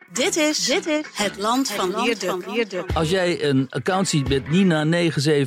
Dit is het land van Wierde. Als jij een account ziet met Nina 975083999,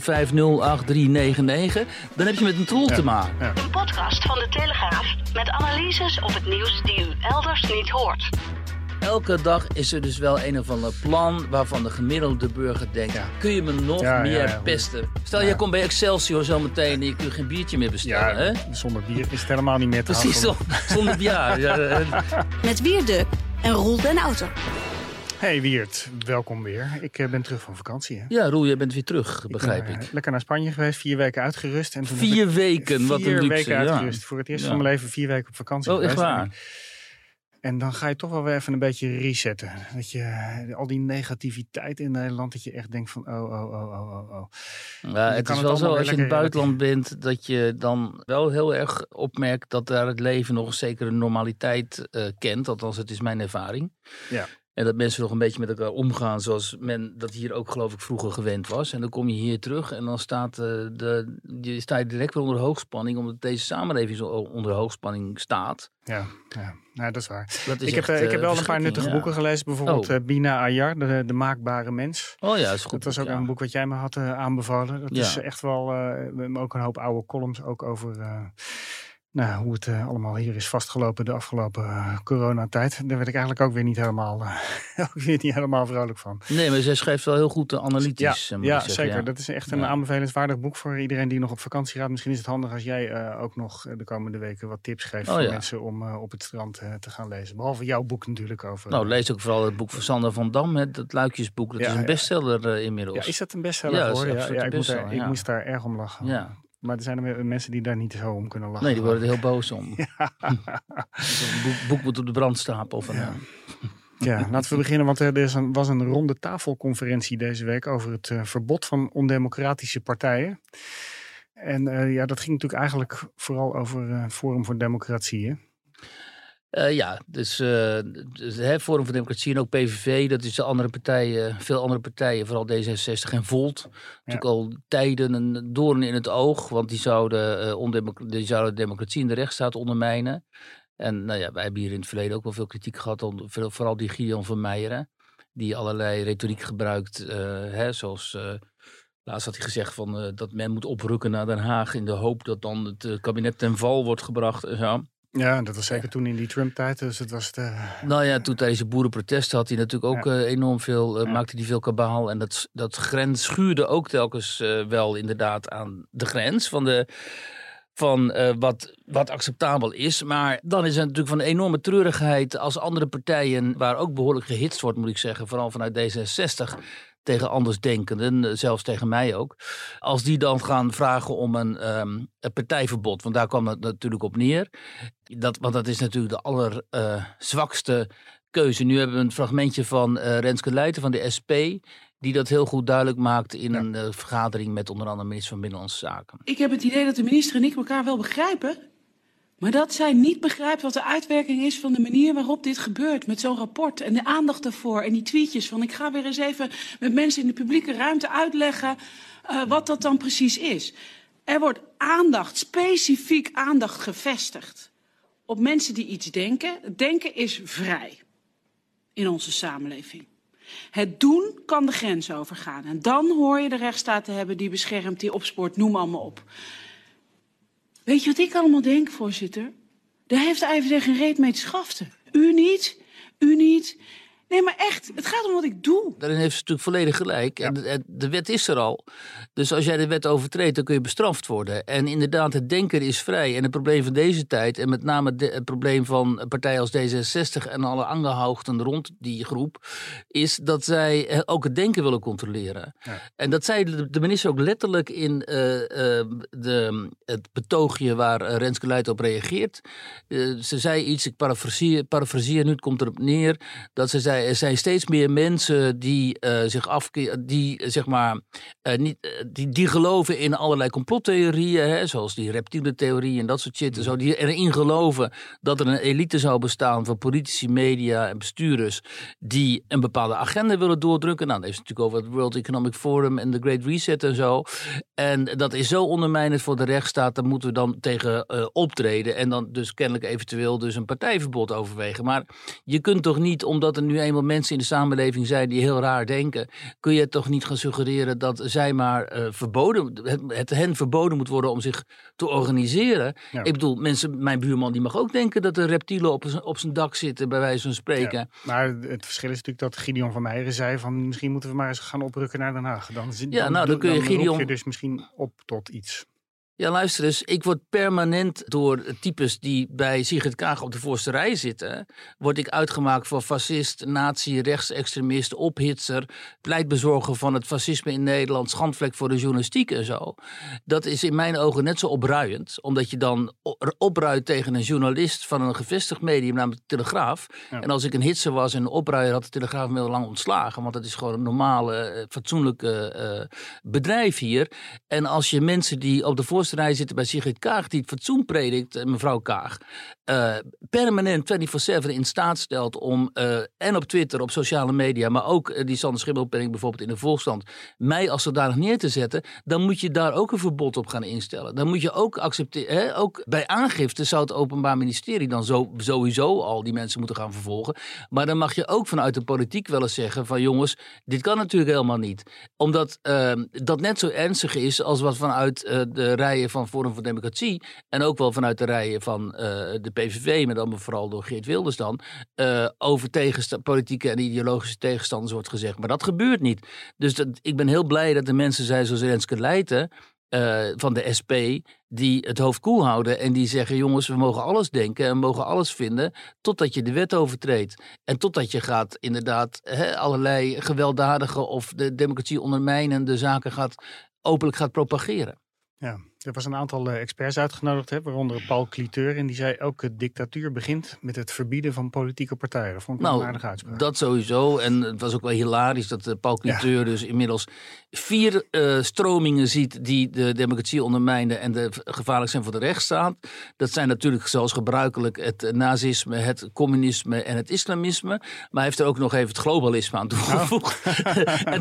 dan heb je met een troll te maken. Ja. Een podcast van de Telegraaf met analyses op het nieuws die u elders niet hoort. Elke dag is er dus wel een of ander plan waarvan de gemiddelde burger denkt... kun je me nog meer pesten? Stel, jij komt bij Excelsior zometeen en je kunt geen biertje meer bestellen. Hè? Zonder bier is het helemaal niet meer te Precies, zonder bier. Met Wierde en Roel den Outer. Hey Wiert, welkom weer. Ik ben terug van vakantie. Hè? Ja, Roel, jij bent weer terug, begrijp ik. Lekker naar Spanje geweest, 4 weken uitgerust. En toen 4 weken, wat een luxe. 4 weken uitgerust. Voor het eerst van mijn leven 4 weken op vakantie geweest. Echt waar? En dan ga je toch wel weer even een beetje resetten. Dat je al die negativiteit in Nederland, dat je echt denkt van oh. Ja, het is wel zo als je in het buitenland bent, dat je dan wel heel erg opmerkt dat daar het leven nog een zekere normaliteit kent. Althans, het is mijn ervaring. Ja. En dat mensen nog een beetje met elkaar omgaan zoals men dat hier ook geloof ik vroeger gewend was. En dan kom je hier terug en dan sta je direct weer onder hoogspanning, omdat deze samenleving zo onder hoogspanning staat. Ja, nou, dat is waar. Ik heb wel een paar nuttige boeken gelezen. Bijvoorbeeld Bina Ayar, de maakbare mens. Oh ja, dat is goed. Dat was ook een boek wat jij me had aanbevolen. Dat is echt wel, we hebben ook een hoop oude columns ook over... hoe het allemaal hier is vastgelopen de afgelopen coronatijd. Daar werd ik eigenlijk ook weer niet helemaal vrolijk van. Nee, maar zij schrijft wel heel goed analytisch. Ja, zeker. Ja. Dat is echt een aanbevelenswaardig boek voor iedereen die nog op vakantie gaat. Misschien is het handig als jij ook nog de komende weken wat tips geeft voor mensen om op het strand te gaan lezen. Behalve jouw boek natuurlijk over... Nou, lees ook vooral het boek van Sander van Dam, het Luikjesboek. Dat is een bestseller inmiddels. Ja, is dat een bestseller geworden? Ik moest daar erg om lachen. Ja. Maar er zijn er mensen die daar niet zo om kunnen lachen. Nee, die worden er heel boos om. Het boek moet op de brandstapel van. Ja, laten we beginnen, want er was een ronde tafelconferentie deze week over het verbod van ondemocratische partijen. En dat ging natuurlijk eigenlijk vooral over Forum voor Democratie, hè? Dus Forum voor Democratie en ook PVV, dat is de andere partijen, veel andere partijen, vooral D66 en Volt. Natuurlijk al tijden een doorn in het oog, want die zouden de democratie en de rechtsstaat ondermijnen. En wij hebben hier in het verleden ook wel veel kritiek gehad, vooral die Gideon van Meijeren, die allerlei retoriek gebruikt, zoals... Laatst had hij gezegd dat men moet oprukken naar Den Haag in de hoop dat dan het kabinet ten val wordt gebracht en zo. Ja, dat was zeker toen in die Trump-tijd, dus het was... toen tijdens de boerenprotesten had hij natuurlijk ook enorm veel, maakte hij veel kabaal. En dat grens schuurde ook telkens wel inderdaad aan de grens van wat acceptabel is. Maar dan is het natuurlijk van een enorme treurigheid als andere partijen, waar ook behoorlijk gehitst wordt, moet ik zeggen, vooral vanuit D66... tegen andersdenkenden, zelfs tegen mij ook. Als die dan gaan vragen om een partijverbod, want daar kwam het natuurlijk op neer. Want dat is natuurlijk de allerzwakste keuze. Nu hebben we een fragmentje van Renske Leijten van de SP... die dat heel goed duidelijk maakt in een vergadering met onder andere minister van Binnenlandse Zaken. Ik heb het idee dat de minister en ik elkaar wel begrijpen... maar dat zij niet begrijpt wat de uitwerking is van de manier waarop dit gebeurt. Met zo'n rapport en de aandacht daarvoor en die tweetjes van... ik ga weer eens even met mensen in de publieke ruimte uitleggen wat dat dan precies is. Er wordt specifiek aandacht gevestigd op mensen die iets denken. Denken is vrij in onze samenleving. Het doen kan de grens overgaan. En dan hoor je de rechtsstaat te hebben die beschermt, die opspoort, noem allemaal op. Weet je wat ik allemaal denk, voorzitter? Daar heeft de IVD geen reet mee te schaften. U niet. Nee, maar echt, het gaat om wat ik doe. Daarin heeft ze natuurlijk volledig gelijk. Ja. En de wet is er al. Dus als jij de wet overtreedt, dan kun je bestraft worden. En inderdaad, het denken is vrij. En het probleem van deze tijd, en met name het probleem van partijen als D66... en alle aangehoogden rond die groep... is dat zij ook het denken willen controleren. Ja. En dat zei de minister ook letterlijk in het betoogje waar Renske Leijten op reageert. Ze zei iets, ik parafraseer nu, het komt erop neer... dat ze zei, er zijn steeds meer mensen die die geloven in allerlei complottheorieën, zoals die reptiele theorie en dat soort shit, zo, die erin geloven dat er een elite zou bestaan van politici, media en bestuurders die een bepaalde agenda willen doordrukken. Nou, dan heeft het natuurlijk over het World Economic Forum en de Great Reset en zo. En dat is zo ondermijnend voor de rechtsstaat, daar moeten we dan tegen optreden en dan dus kennelijk eventueel dus een partijverbod overwegen. Maar je kunt toch niet, omdat er nu eenmaal eenmaal mensen in de samenleving zijn die heel raar denken, kun je toch niet gaan suggereren dat zij maar het hen verboden moet worden om zich te organiseren. Ja. Ik bedoel, mijn buurman die mag ook denken dat er reptielen op zijn dak zitten, bij wijze van spreken. Ja, maar het verschil is natuurlijk dat Gideon van Meijeren zei van misschien moeten we maar eens gaan oprukken naar Den Haag. Dan kun je Gideon... roep je dus misschien op tot iets. Ja, luister eens. Ik word permanent door types die bij Sigrid Kaag op de voorste rij zitten, word ik uitgemaakt voor fascist, nazi, rechtsextremist, ophitser, pleitbezorger van het fascisme in Nederland, schandvlek voor de journalistiek en zo. Dat is in mijn ogen net zo opruiend, omdat je dan opruit tegen een journalist van een gevestigd medium, namelijk de Telegraaf. Ja. En als ik een hitser was en een opruier, had de Telegraaf me heel lang ontslagen, want dat is gewoon een normale, fatsoenlijke bedrijf hier. En als je mensen die op de voorste rij zitten bij Sigrid Kaag, die het fatsoen predikt, mevrouw Kaag, permanent 24/7 in staat stelt om, en op Twitter, op sociale media, maar ook die Sander Schimmelpenninck bijvoorbeeld in de Volkskrant, mij als zodanig neer te zetten, dan moet je daar ook een verbod op gaan instellen. Dan moet je ook accepteren, ook bij aangifte zou het Openbaar Ministerie dan sowieso al die mensen moeten gaan vervolgen. Maar dan mag je ook vanuit de politiek wel eens zeggen van jongens, dit kan natuurlijk helemaal niet. Omdat dat net zo ernstig is als wat vanuit de rijen van Forum voor Democratie en ook wel vanuit de rijen van de PVV, met dan vooral door Geert Wilders dan, over politieke en ideologische tegenstanders wordt gezegd. Maar dat gebeurt niet. Dus ik ben heel blij dat er mensen zijn zoals Renske Leijten van de SP, die het hoofd koel houden en die zeggen, jongens, we mogen alles denken en mogen alles vinden, totdat je de wet overtreedt. En totdat je gaat inderdaad allerlei gewelddadige of de democratie ondermijnende zaken openlijk gaat propageren. Ja, er was een aantal experts uitgenodigd, waaronder Paul Cliteur. En die zei, elke dictatuur begint met het verbieden van politieke partijen. Dat vond ik een aardige uitspraak. Dat sowieso. En het was ook wel hilarisch dat Paul Cliteur dus inmiddels 4 stromingen ziet die de democratie ondermijnen en gevaarlijk zijn voor de rechtsstaat. Dat zijn natuurlijk zoals gebruikelijk het nazisme, het communisme en het islamisme. Maar hij heeft er ook nog even het globalisme aan toegevoegd. En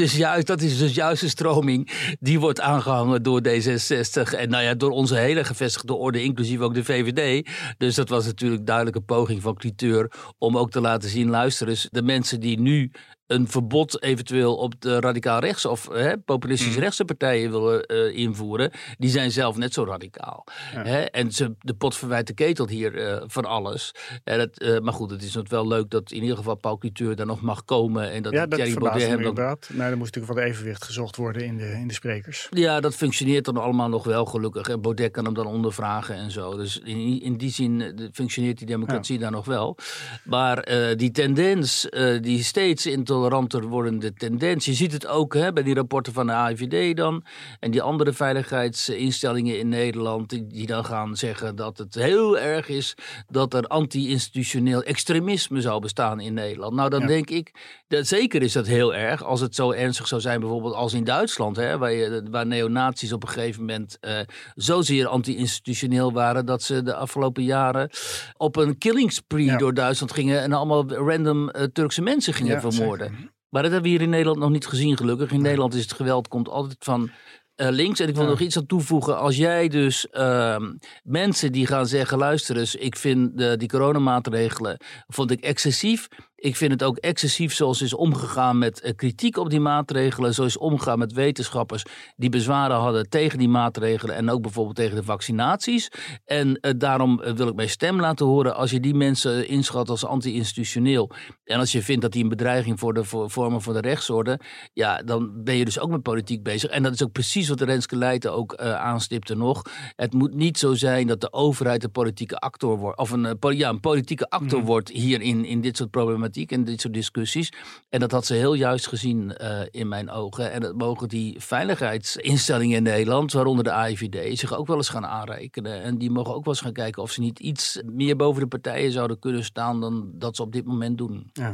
dat is dus juist de stroming die wordt aangehangen door D66. En door onze hele gevestigde orde, inclusief ook de VVD. Dus dat was natuurlijk duidelijk een poging van Cliteur om ook te laten zien, luister eens, de mensen die nu een verbod eventueel op de radicaal rechts of populistische rechtse partijen willen invoeren, die zijn zelf net zo radicaal. Ja. En de pot verwijt de ketel hier van alles. Maar goed, het is natuurlijk wel leuk dat in ieder geval Paul Cliteur daar nog mag komen. En dat Thierry Baudet hem inderdaad. Nou, er moest natuurlijk wel evenwicht gezocht worden in de sprekers. Ja, dat functioneert dan allemaal nog wel gelukkig. En Baudet kan hem dan ondervragen en zo. Dus in die zin functioneert die democratie daar nog wel. Maar die tendens, die steeds intoleranter wordende tendens. Je ziet het ook bij die rapporten van de AIVD dan. En die andere veiligheidsinstellingen in Nederland. Die dan gaan zeggen dat het heel erg is dat er anti-institutioneel extremisme zou bestaan in Nederland. Nou, dan denk ik, zeker is dat heel erg. Als het zo ernstig zou zijn bijvoorbeeld als in Duitsland. Waar neonazies op een gegeven moment zozeer anti-institutioneel waren dat ze de afgelopen jaren op een killing spree door Duitsland gingen en allemaal random Turkse mensen gingen vermoorden. Zeker. Maar dat hebben we hier in Nederland nog niet gezien, gelukkig. In Nederland is het geweld komt altijd van links. En ik wil nog iets aan toevoegen. Als jij dus mensen die gaan zeggen, luister eens, ik vind die coronamaatregelen vond ik excessief. Ik vind het ook excessief zoals is omgegaan met kritiek op die maatregelen. Zo is omgegaan met wetenschappers die bezwaren hadden tegen die maatregelen. En ook bijvoorbeeld tegen de vaccinaties. En daarom wil ik mijn stem laten horen. Als je die mensen inschat als anti-institutioneel. En als je vindt dat die een bedreiging vormen voor de rechtsorde. Ja, dan ben je dus ook met politiek bezig. En dat is ook precies wat de Renske Leijten ook aanstipte nog. Het moet niet zo zijn dat de overheid een politieke actor wordt. Of een politieke actor wordt hier in dit soort problematiek en dit soort discussies. En dat had ze heel juist gezien in mijn ogen. En dat mogen die veiligheidsinstellingen in Nederland, waaronder de AIVD, zich ook wel eens gaan aanrekenen. En die mogen ook wel eens gaan kijken of ze niet iets meer boven de partijen zouden kunnen staan dan dat ze op dit moment doen. Ja.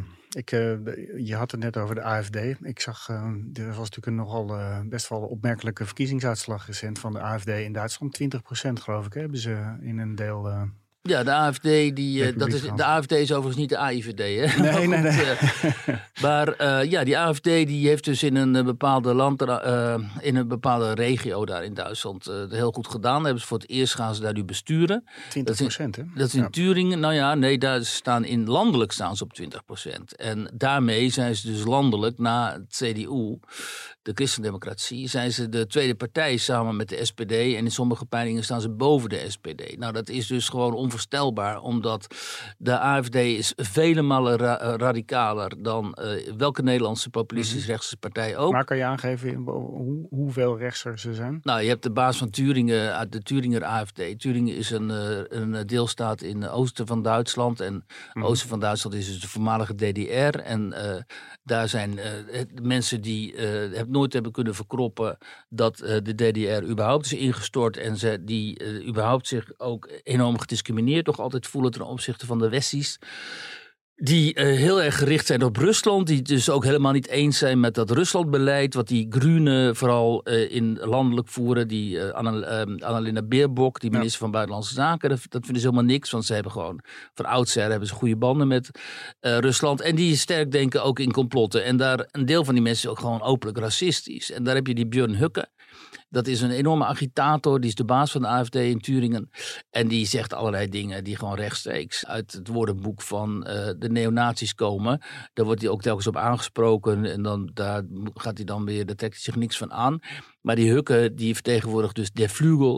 Je had het net over de AFD. Ik zag, er was natuurlijk een nogal best wel opmerkelijke verkiezingsuitslag recent van de AFD in Duitsland. 20% geloof ik hebben ze in een deel Ja, de AFD, de AFD is overigens niet de AIVD. Hè? Nee. Maar die AFD die heeft dus in een bepaalde in een bepaalde regio daar in Duitsland heel goed gedaan. Hebben ze voor het eerst gaan ze daar nu besturen. 20%, hè? Dat is in Turingen. Nou ja, nee, landelijk staan ze op 20%. En daarmee zijn ze dus landelijk na het CDU, de Christendemocratie, zijn ze de tweede partij samen met de SPD. En in sommige peilingen staan ze boven de SPD. Nou, dat is dus gewoon onvoorstelbaar, omdat de AFD is vele malen radicaler dan welke Nederlandse populistisch-rechtse partij ook. Maar kan je aangeven hoeveel rechtser ze zijn? Nou, je hebt de baas van Turingen, uit de Turinger AFD. Turingen is een deelstaat in het oosten van Duitsland. En het oosten van Duitsland is dus de voormalige DDR. En daar zijn mensen die het nooit hebben kunnen verkroppen dat de DDR überhaupt is ingestort. En die überhaupt zich ook enorm gediscrimineerd nog altijd voelen ten opzichte van de Westies. Die heel erg gericht zijn op Rusland. Die dus ook helemaal niet eens zijn met dat Ruslandbeleid. Wat die Groenen vooral in landelijk voeren. Die Annalena Baerbock, die minister van Buitenlandse Zaken. Dat vinden ze helemaal niks. Want ze hebben gewoon van oudsher hebben ze goede banden met Rusland. En die sterk denken ook in complotten. En daar een deel van die mensen is ook gewoon openlijk racistisch. En daar heb je die Björn Höcke. Dat is een enorme agitator. Die is de baas van de AFD in Turingen. En die zegt allerlei dingen die gewoon rechtstreeks uit het woordenboek van de neonazies komen. Daar wordt hij ook telkens op aangesproken. En daar trekt hij zich niks van aan. Maar die Höcke, die vertegenwoordigt dus de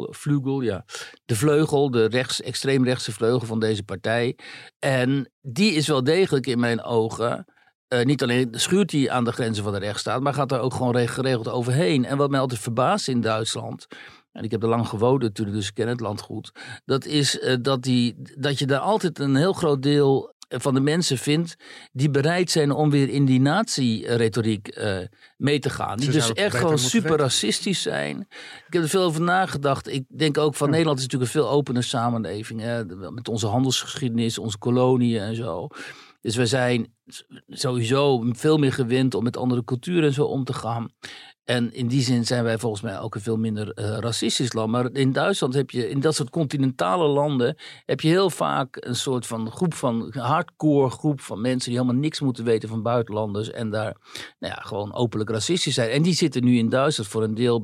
vleugel, de extreemrechtse vleugel van deze partij. En die is wel degelijk in mijn ogen. Niet alleen schuurt hij aan de grenzen van de rechtsstaat, maar gaat er ook gewoon geregeld overheen. En wat mij altijd verbaast in Duitsland, en ik heb er lang gewoond natuurlijk, dus ik ken het land goed, dat is dat je daar altijd een heel groot deel van de mensen vindt die bereid zijn om weer in die nazi-retoriek mee te gaan. Die dus echt gewoon super racistisch zijn. Ik heb er veel over nagedacht. Ik denk ook van Nederland is natuurlijk een veel opener samenleving. Hè? Met onze handelsgeschiedenis, onze koloniën en zo. Dus we zijn sowieso veel meer gewend om met andere culturen en zo om te gaan. En in die zin zijn wij volgens mij ook een veel minder racistisch land. Maar in Duitsland heb je, in dat soort continentale landen, heb je heel vaak een soort van hardcore groep van mensen die helemaal niks moeten weten van buitenlanders. En daar gewoon openlijk racistisch zijn. En die zitten nu in Duitsland voor een deel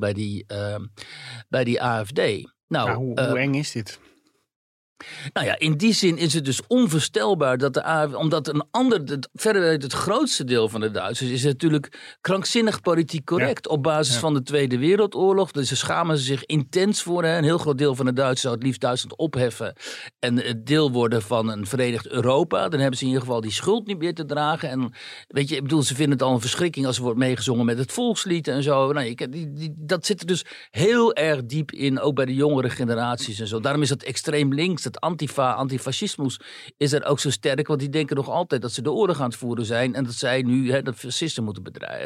bij die AFD. Nou, hoe eng is dit? Nou ja, in die zin is het dus onvoorstelbaar dat de AFD, omdat verder het grootste deel van de Duitsers is natuurlijk krankzinnig politiek correct op basis van de Tweede Wereldoorlog. Dus ze schamen zich intens voor. Hè. Een heel groot deel van de Duitsers zou het liefst Duitsland opheffen en deel worden van een verenigd Europa. Dan hebben ze in ieder geval die schuld niet meer te dragen. En weet je, ik bedoel, ze vinden het al een verschrikking als er wordt meegezongen met het volkslied en zo. Nou, dat zit er dus heel erg diep in, ook bij de jongere generaties en zo. Daarom is dat extreem links. Het antifascismus is er ook zo sterk, want die denken nog altijd dat ze de oorlog aan het voeren zijn en dat zij nu dat fascisten moeten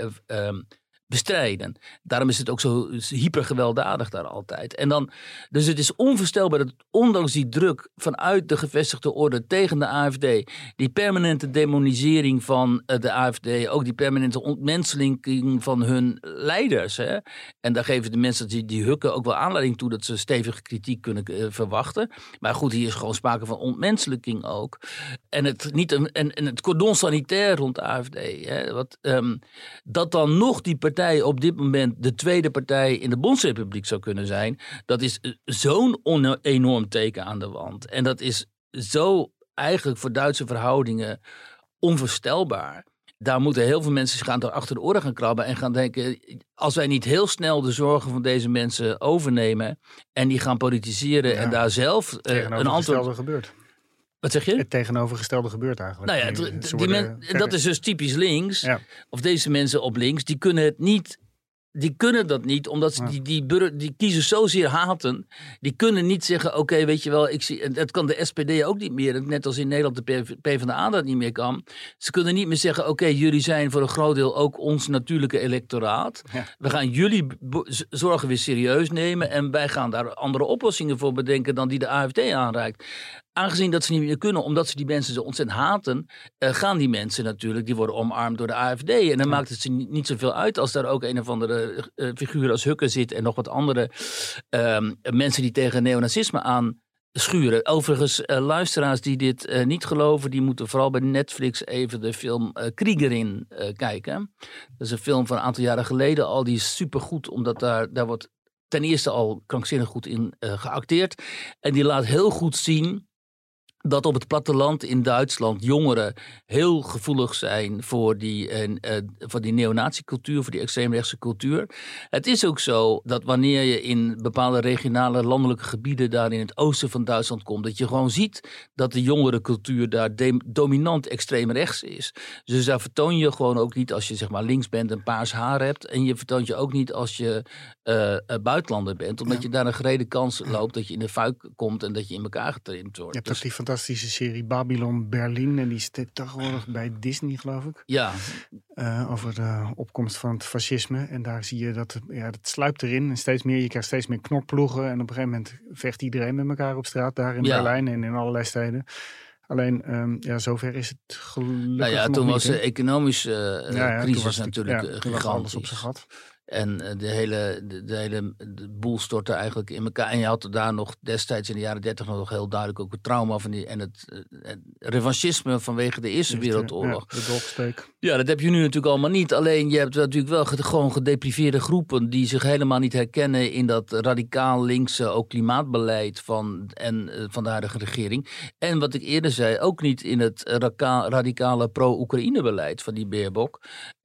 bestrijden. Daarom is het ook zo hypergewelddadig daar altijd. En dan, dus het is onvoorstelbaar dat ondanks die druk vanuit de gevestigde orde tegen de AFD, die permanente demonisering van de AFD, ook die permanente ontmenselijking van hun leiders. Hè? En daar geven de mensen die Höcke ook wel aanleiding toe dat ze stevige kritiek kunnen verwachten. Maar goed, hier is gewoon sprake van ontmenselijking ook. En het cordon sanitair rond de AFD. Hè? Dat dan nog die partij op dit moment de tweede partij in de Bondsrepubliek zou kunnen zijn, dat is zo'n enorm teken aan de wand. En dat is zo eigenlijk voor Duitse verhoudingen onvoorstelbaar. Daar moeten heel veel mensen zich achter de oren gaan krabben en gaan denken, als wij niet heel snel de zorgen van deze mensen overnemen en die gaan politiseren en daar zelf een antwoord gebeurt. Wat zeg je? Het tegenovergestelde gebeurt eigenlijk. Nou ja, dat is dus typisch links. Ja. Of deze mensen op links, die kunnen dat niet, omdat ze die kiezers zozeer haten. Die kunnen niet zeggen, oké, weet je wel, dat kan de SPD ook niet meer. Net als in Nederland de PvdA dat niet meer kan. Ze kunnen niet meer zeggen, oké, jullie zijn voor een groot deel ook ons natuurlijke electoraat. Ja. We gaan jullie zorgen weer serieus nemen en wij gaan daar andere oplossingen voor bedenken dan die de AfD aanreikt. Aangezien dat ze niet meer kunnen, omdat ze die mensen zo ontzettend haten, gaan die mensen natuurlijk, die worden omarmd door de AfD. En dan maakt het ze niet zoveel uit als daar ook een of andere figuur als Höcke zit en nog wat andere mensen die tegen neonazisme aan schuren. Overigens, luisteraars die dit niet geloven, die moeten vooral bij Netflix even de film Kriegerin kijken. Dat is een film van een aantal jaren geleden al. Die is supergoed, omdat daar wordt ten eerste al krankzinnig goed in geacteerd. En die laat heel goed zien dat op het platteland in Duitsland jongeren heel gevoelig zijn voor die neonazi-cultuur, voor die extreemrechtse cultuur. Het is ook zo dat wanneer je in bepaalde regionale landelijke gebieden daar in het oosten van Duitsland komt, dat je gewoon ziet dat de jongerencultuur daar dominant extreemrechts is. Dus daar vertoon je gewoon ook niet als je zeg maar links bent en paars haar hebt. En je vertoont je ook niet als je buitenlander bent, omdat je daar een gerede kans loopt dat je in de fuik komt en dat je in elkaar getrimd wordt. Je hebt ook die fantastische serie Babylon Berlin. En die is tegenwoordig bij Disney, geloof ik. Ja. Over de opkomst van het fascisme. En daar zie je dat het sluipt erin. En je krijgt steeds meer knokploegen. En op een gegeven moment vecht iedereen met elkaar op straat. Daar in Berlijn en in allerlei steden. Alleen, zover is het gelukkig toen nog was niet, de economische crisis natuurlijk gigantisch. alles op zijn gat. En de hele boel stortte eigenlijk in elkaar. En je had daar nog destijds in de jaren 30 nog heel duidelijk ook het trauma van het revanchisme vanwege de Eerste Wereldoorlog. Ja, de dolksteek. Ja, dat heb je nu natuurlijk allemaal niet. Alleen je hebt natuurlijk wel gewoon gedepriveerde groepen die zich helemaal niet herkennen in dat radicaal linkse ook klimaatbeleid van de huidige regering. En wat ik eerder zei, ook niet in het radicale pro-Oekraïne beleid van die Baerbock.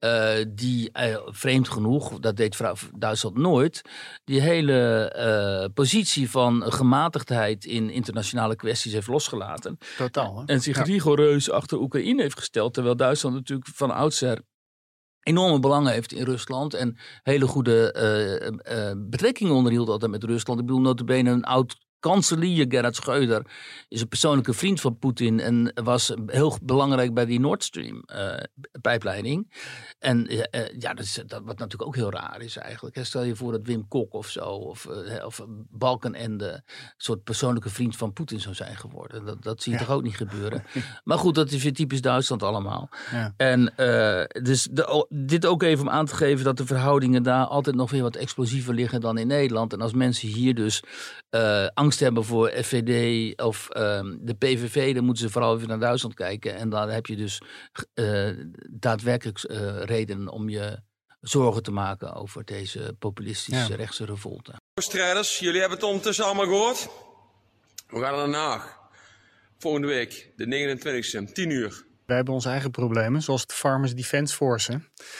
Die vreemd genoeg, dat deed Duitsland nooit, die hele positie van gematigdheid in internationale kwesties heeft losgelaten. Totaal. Hè? En zich rigoureus achter Oekraïne heeft gesteld, terwijl Duitsland natuurlijk van oudsher enorme belangen heeft in Rusland en hele goede betrekkingen onderhield altijd met Rusland. Ik bedoel, nota bene een oud kanselier Gerhard Schröder is een persoonlijke vriend van Poetin en was heel belangrijk bij die Nord Stream pijpleiding. En dat wat natuurlijk ook heel raar is eigenlijk. Stel je voor dat Wim Kok of zo, of Balkenende een soort persoonlijke vriend van Poetin zou zijn geworden. Dat zie je toch ook niet gebeuren. Maar goed, dat is weer typisch Duitsland allemaal. Ja. En dus dit ook even om aan te geven dat de verhoudingen daar altijd nog weer wat explosiever liggen dan in Nederland. En als mensen hier dus angst hebben voor FVD of de PVV, dan moeten ze vooral even naar Duitsland kijken. En dan heb je dus daadwerkelijk reden om je zorgen te maken over deze populistische rechtse revolte. Strijders, jullie hebben het ondertussen allemaal gehoord. We gaan naar Den Haag. Volgende week, de 29e, 10 uur. Wij hebben onze eigen problemen, zoals de Farmers Defence Force.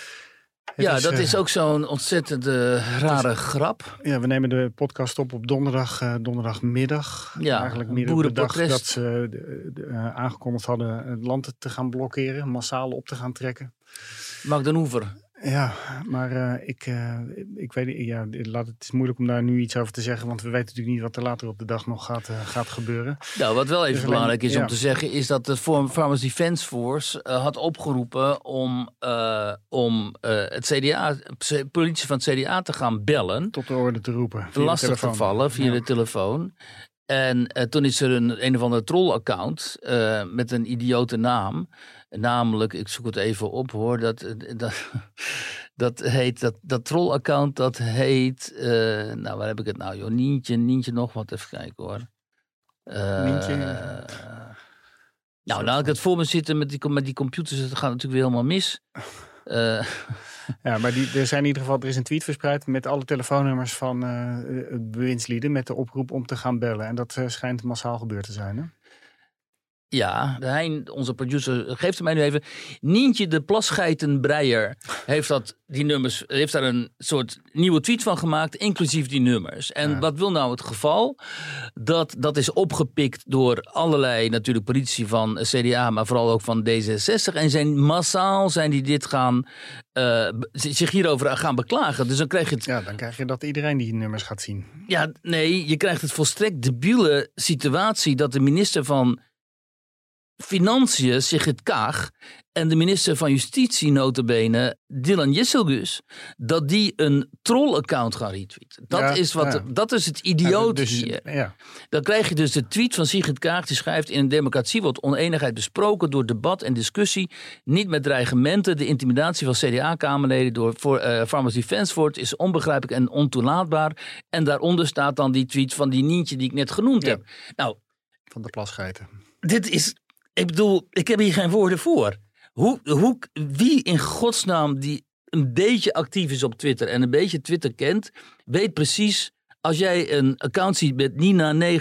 Dat is ook zo'n ontzettende rare grap. Ja, we nemen de podcast op donderdagmiddag. Ja, eigenlijk midden op de dag dat ze aangekondigd hadden het land te gaan blokkeren, massaal op te gaan trekken. Mark den Hoever. Ja, maar ik weet niet. Ja, het is moeilijk om daar nu iets over te zeggen, want we weten natuurlijk niet wat er later op de dag nog gaat gebeuren. Nou, wat wel even belangrijk is om te zeggen, is dat de Farmers Defence Force had opgeroepen om het CDA, politie van het CDA te gaan bellen. Tot de orde te roepen. Lastig te vallen via de telefoon. En toen is er een of andere troll-account met een idiote naam. Namelijk, ik zoek het even op hoor, dat troll-account dat heet, waar heb ik het nou joh, Nientje nog wat, even kijken hoor. Nientje? Nou, laat ik het voor me zitten met die computers, het gaat natuurlijk weer helemaal mis. Ja, maar er is een tweet verspreid met alle telefoonnummers van bewindslieden met de oproep om te gaan bellen. En dat schijnt massaal gebeurd te zijn, hè? Ja, Hein, onze producer, geeft hem mij nu even. Nientje de Plasgeitenbreier heeft daar een soort nieuwe tweet van gemaakt, inclusief die nummers. En wat wil nou het geval? Dat is opgepikt door allerlei natuurlijk politici van CDA, maar vooral ook van D66. En massaal zijn die dit zich hierover gaan beklagen. Dus dan krijg je het... Ja, dan krijg je dat iedereen die nummers gaat zien. Ja, nee, je krijgt het volstrekt debiele situatie dat de minister van Financiën, Sigrid Kaag, en de minister van Justitie, nota bene, Dylan Jesselgus, dat die een troll-account gaan retweeten. Dat is het idioot hier. Ja. Dan krijg je dus de tweet van Sigrid Kaag, die schrijft: in een democratie wordt oneenigheid besproken door debat en discussie, niet met dreigementen. De intimidatie van CDA-kamerleden door Farmers Defence Force is onbegrijpelijk en ontoelaatbaar. En daaronder staat dan die tweet van die Nientje die ik net genoemd heb. Nou, Van de plasgeiten. Dit is, ik bedoel, ik heb hier geen woorden voor. Wie in godsnaam die een beetje actief is op Twitter en een beetje Twitter kent, weet precies, als jij een account ziet met Nina 97508399,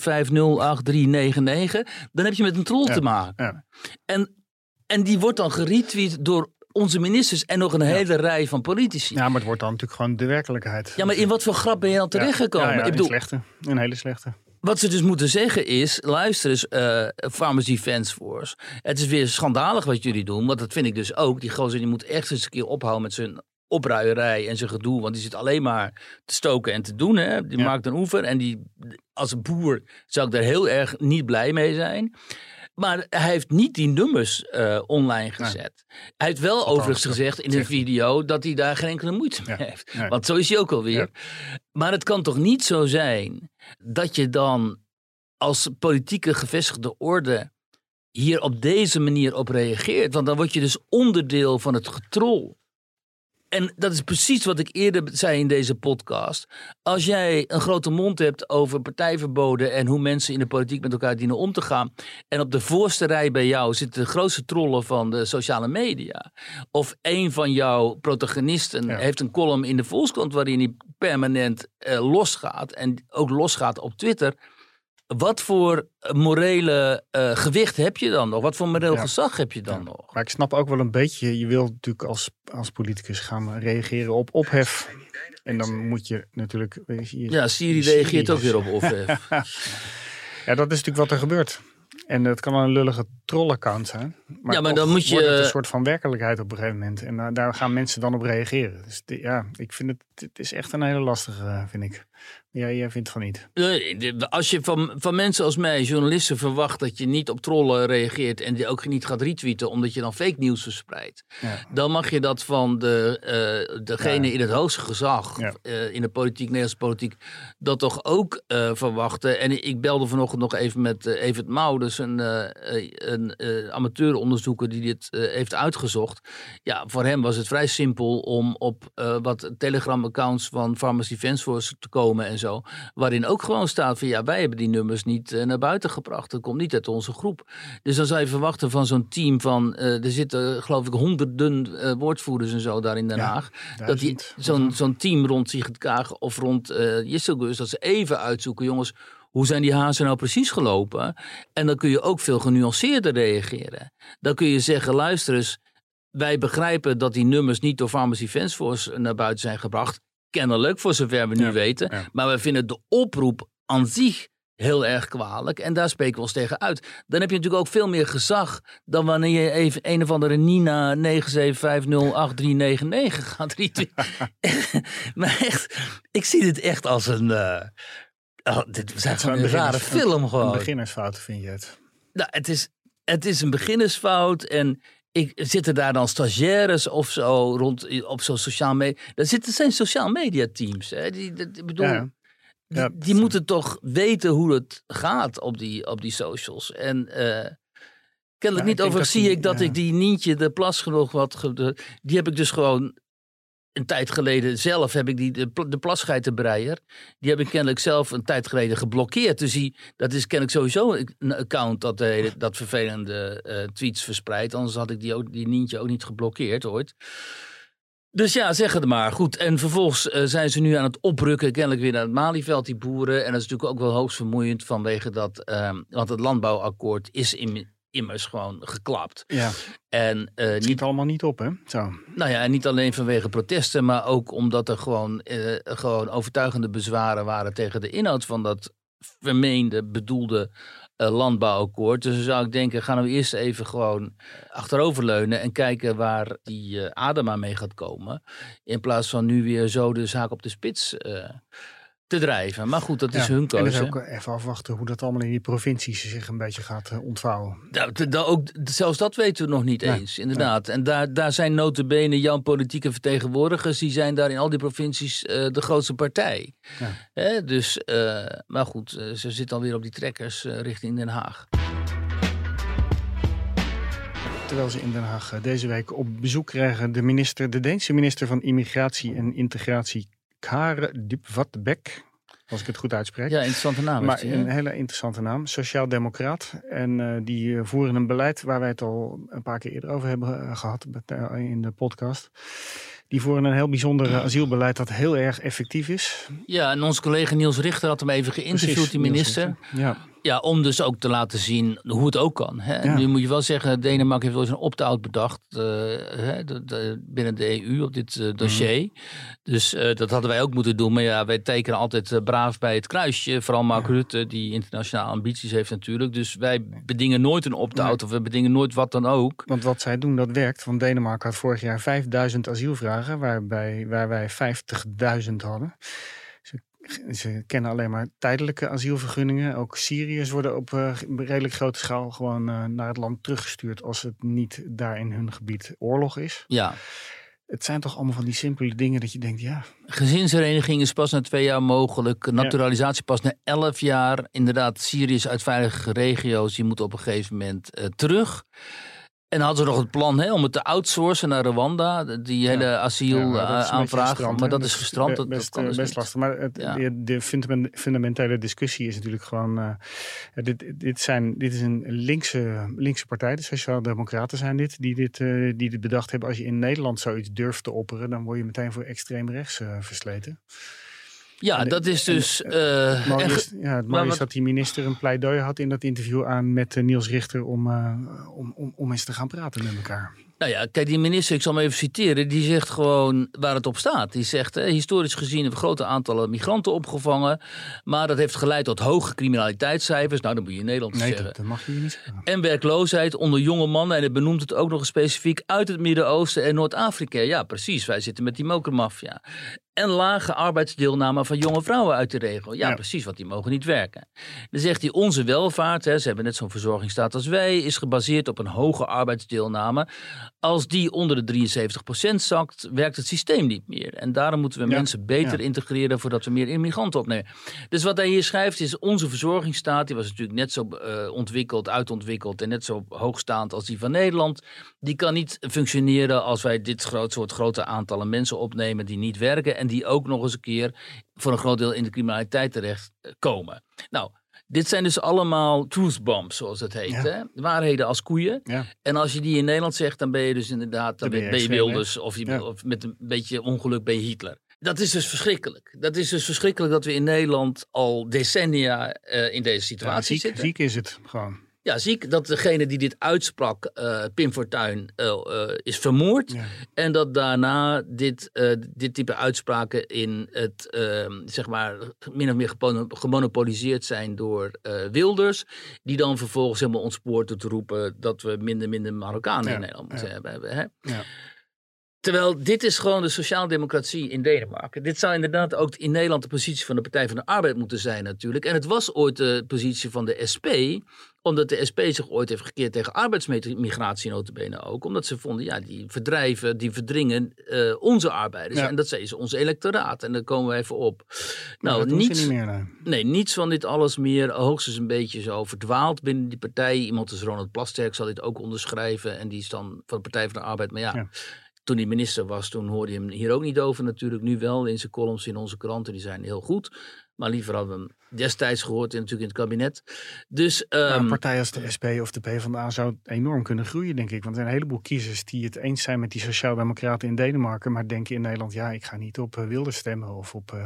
dan heb je met een troll te maken. Ja. En die wordt dan geretweet door onze ministers en nog een hele rij van politici. Ja, maar het wordt dan natuurlijk gewoon de werkelijkheid. Ja, maar in wat voor grap ben je dan terechtgekomen? Ja, ik bedoel, een hele slechte. Wat ze dus moeten zeggen is, luister eens, Farmers Defence Force. Het is weer schandalig wat jullie doen, want dat vind ik dus ook. Die gozer die moet echt eens een keer ophouden met zijn opruierij en zijn gedoe. Want die zit alleen maar te stoken en te doen. Hè? Die maakt een oever en als een boer zou ik daar heel erg niet blij mee zijn. Maar hij heeft niet die nummers online gezet. Nee. Hij heeft wel overigens gezegd in een video dat hij daar geen enkele moeite mee heeft. Nee. Want zo is hij ook alweer. Ja. Maar het kan toch niet zo zijn dat je dan als politieke gevestigde orde hier op deze manier op reageert. Want dan word je dus onderdeel van het getrol. En dat is precies wat ik eerder zei in deze podcast. Als jij een grote mond hebt over partijverboden en hoe mensen in de politiek met elkaar dienen om te gaan. En op de voorste rij bij jou zitten de grootste trollen van de sociale media. Of een van jouw protagonisten heeft een column in de Volkskrant waarin hij permanent losgaat. En ook losgaat op Twitter. Wat voor morele gewicht heb je dan nog? Wat voor moreel gezag heb je dan nog? Maar ik snap ook wel een beetje, je wil natuurlijk als politicus gaan reageren op ophef. En dan moet je natuurlijk... Siri reageert ook weer op ophef. Ja, dat is natuurlijk wat er gebeurt. En het kan een lullige trollaccount zijn. Maar dan moet je... wordt het een soort van werkelijkheid op een gegeven moment. En daar gaan mensen dan op reageren. Dus ik vind het is echt een hele lastige, vind ik. Jij vindt van niet. Als je van mensen als mij, journalisten, verwacht dat je niet op trollen reageert en die ook niet gaat retweeten omdat je dan fake nieuws verspreidt, dan mag je dat van degene in het hoogste gezag in de politiek, Nederlandse politiek, dat toch ook verwachten. En ik belde vanochtend nog even met Evert Mouw, dus een amateuronderzoeker die dit heeft uitgezocht. Ja, voor hem was het vrij simpel om op wat Telegram-accounts van Farmers Defence Force te komen en zo. Waarin ook gewoon staat van wij hebben die nummers niet naar buiten gebracht. Dat komt niet uit onze groep. Dus dan zou je verwachten van zo'n team van, er zitten geloof ik honderden woordvoerders en zo daar in Den Haag. Dat die zo'n team rond Sigrid Kaag of rond Jesselgus, dat ze even uitzoeken, jongens, hoe zijn die hazen nou precies gelopen? En dan kun je ook veel genuanceerder reageren. Dan kun je zeggen, luister eens, wij begrijpen dat die nummers niet door Farmers Defence Force naar buiten zijn gebracht. Kennelijk, voor zover we nu weten. Ja. Maar we vinden de oproep aan zich heel erg kwalijk. En daar spreken we ons tegen uit. Dan heb je natuurlijk ook veel meer gezag dan wanneer je even een of andere Nina 97508399 gaat retweeten. Maar echt, ik zie dit echt als een... dit is gewoon een rare film gewoon. Een beginnersfout vind je het? Nou, het is een beginnersfout en... Zitten daar dan stagiaires of zo rond op zo'n sociaal media? Dat zijn sociaal media teams. Hè? Die moeten toch weten hoe het gaat op die socials. En kennelijk niet over zie ik dat ik die Nientje de Plas genoeg die heb ik dus gewoon een tijd geleden zelf heb ik de plasgeitenbreier. Die heb ik kennelijk zelf een tijd geleden geblokkeerd. Dus dat is kennelijk sowieso een account dat vervelende tweets verspreidt. Anders had ik die Nientje ook niet geblokkeerd ooit. Dus ja, zeg het maar. Goed, en vervolgens zijn ze nu aan het oprukken, kennelijk weer naar het Malieveld, die boeren. En dat is natuurlijk ook wel hoogst vermoeiend vanwege dat, want het landbouwakkoord is immers gewoon geklapt. Ja. En het schiet allemaal niet op, hè? Zo. Nou ja, en niet alleen vanwege protesten, maar ook omdat er gewoon overtuigende bezwaren waren tegen de inhoud van dat bedoelde landbouwakkoord. Dus dan zou ik denken, gaan we eerst even gewoon achteroverleunen en kijken waar die Adema mee gaat komen. In plaats van nu weer zo de zaak op de spits te drijven. Maar goed, dat is hun keuze. En dus ook even afwachten hoe dat allemaal in die provincies zich een beetje gaat ontvouwen. Zelfs dat weten we nog niet eens, inderdaad. En daar zijn nota bene jouw politieke vertegenwoordigers, die zijn daar in al die provincies de grootste partij. Ja. Dus, maar goed, ze zitten alweer op die trekkers richting Den Haag. Terwijl ze in Den Haag deze week op bezoek krijgen de Deense minister van Immigratie en Integratie, Kare Dybwad Bek. als ik het goed uitspreek. Ja, interessante naam. Maar een hele interessante naam, Sociaal-Democraat. En die voeren een beleid waar wij het al een paar keer eerder over hebben gehad in de podcast. Die voeren een heel bijzonder asielbeleid dat heel erg effectief is. Ja, en onze collega Niels Richter had hem even geïnterviewd, Precies, die minister. Ja, om dus ook te laten zien hoe het ook kan. Hè? Ja. Nu moet je wel zeggen, Denemarken heeft wel eens een opt-out bedacht binnen de EU op dit dossier. Dus dat hadden wij ook moeten doen. Maar ja, wij tekenen altijd braaf bij het kruisje. Vooral Mark Rutte, die internationale ambities heeft natuurlijk. Dus wij bedingen nooit een opt-out of we bedingen nooit wat dan ook. Want wat zij doen, dat werkt. Want Denemarken had vorig jaar 5000 asielvragen, waar wij 50.000 hadden. Ze kennen alleen maar tijdelijke asielvergunningen. Ook Syriërs worden op redelijk grote schaal gewoon naar het land teruggestuurd als het niet daar in hun gebied oorlog is. Ja. Het zijn toch allemaal van die simpele dingen dat je denkt, ja. Gezinshereniging is pas na 2 jaar mogelijk. Naturalisatie pas na 11 jaar. Inderdaad, Syriërs uit veilige regio's, die moeten op een gegeven moment terug. En dan hadden ze nog het plan om het te outsourcen naar Rwanda. Die hele asielaanvraag. Maar dat is gestrand. Best lastig. Maar de fundamentele discussie is natuurlijk gewoon... Dit is een linkse partij. De Sociaal-Democraten zijn die dit bedacht hebben. Als je in Nederland zoiets durft te opperen, dan word je meteen voor extreem rechts versleten. Ja, dat is dus... Het mooie is dat die minister een pleidooi had in dat interview aan met Niels Richter om eens te gaan praten met elkaar. Nou ja, kijk, die minister, ik zal hem even citeren, die zegt gewoon waar het op staat. Die zegt, historisch gezien hebben we grote aantallen migranten opgevangen, maar dat heeft geleid tot hoge criminaliteitscijfers. Nou, dat moet je in Nederland zeggen. Dat mag je niet zeggen. En werkloosheid onder jonge mannen, en het benoemt het ook nog eens specifiek, uit het Midden-Oosten en Noord-Afrika. Ja, precies, wij zitten met die mokermafia. En lage arbeidsdeelname van jonge vrouwen uit de regio. Ja, precies, want die mogen niet werken. Dan zegt hij, onze welvaart, ze hebben net zo'n verzorgingsstaat als wij, is gebaseerd op een hoge arbeidsdeelname. Als die onder de 73% zakt, werkt het systeem niet meer. En daarom moeten we mensen beter integreren voordat we meer immigranten opnemen. Dus wat hij hier schrijft is, onze verzorgingsstaat, die was natuurlijk net zo uitontwikkeld en net zo hoogstaand als die van Nederland. Die kan niet functioneren als wij dit soort grote aantallen mensen opnemen die niet werken en die ook nog eens een keer voor een groot deel in de criminaliteit terechtkomen. Nou, dit zijn dus allemaal truth bombs, zoals het heet. Hè? Waarheden als koeien. Ja. En als je die in Nederland zegt, dan ben je dus inderdaad, dan ben je Wilders of met een beetje ongeluk ben je Hitler. Dat is dus verschrikkelijk. Dat is dus verschrikkelijk dat we in Nederland al decennia in deze situatie zitten. Ziek is het gewoon. Ja, ziek dat degene die dit uitsprak, Pim Fortuyn, is vermoord. Ja. En dat daarna dit type uitspraken in het, zeg maar, min of meer gemonopoliseerd zijn door Wilders. Die dan vervolgens helemaal ontspoort door te roepen dat we minder Marokkanen in Nederland moeten hebben. Hè? Ja. Terwijl dit is gewoon de sociaaldemocratie in Denemarken. Dit zou inderdaad ook in Nederland de positie van de Partij van de Arbeid moeten zijn natuurlijk. En het was ooit de positie van de SP, omdat de SP zich ooit heeft gekeerd tegen arbeidsmigratie notabene ook. Omdat ze vonden, die verdrijven, die verdringen onze arbeiders. Ja. En dat is ons electoraat. En daar komen we even op. Nou, niets meer. Nee, niets van dit alles meer. Hoogstens een beetje zo verdwaald binnen die partij. Iemand als Ronald Plasterk zal dit ook onderschrijven. En die is dan van de Partij van de Arbeid. Maar ja. Toen hij minister was, toen hoorde je hem hier ook niet over natuurlijk. Nu wel in zijn columns in onze kranten, die zijn heel goed. Maar liever hadden we hem destijds gehoord natuurlijk in het kabinet. Dus, een partij als de SP of de PvdA zou enorm kunnen groeien, denk ik. Want er zijn een heleboel kiezers die het eens zijn met die sociaaldemocraten in Denemarken. Maar denken in Nederland, ik ga niet op Wilders stemmen of op...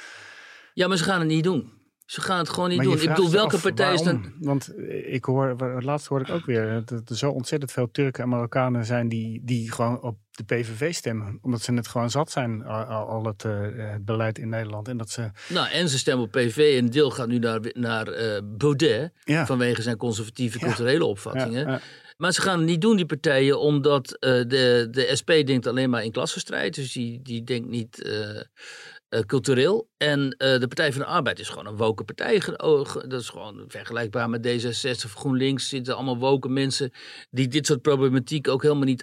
Ja, maar ze gaan het niet doen. Ze gaan het gewoon niet doen. Ik bedoel, welke partij is dan... Want laatst hoorde ik ook weer dat er zo ontzettend veel Turken en Marokkanen zijn die gewoon op de PVV stemmen. Omdat ze het gewoon zat zijn, al het beleid in Nederland. En dat ze... En ze stemmen op PVV en een deel gaat nu naar Baudet. Ja. Vanwege zijn conservatieve culturele opvattingen. Ja. Maar ze gaan het niet doen, die partijen, omdat de SP denkt alleen maar in klassenstrijd. Dus die denkt niet... cultureel. En de Partij van de Arbeid is gewoon een woke partij. Dat is gewoon vergelijkbaar met D66 of GroenLinks. Zitten allemaal woke mensen die dit soort problematiek ook helemaal niet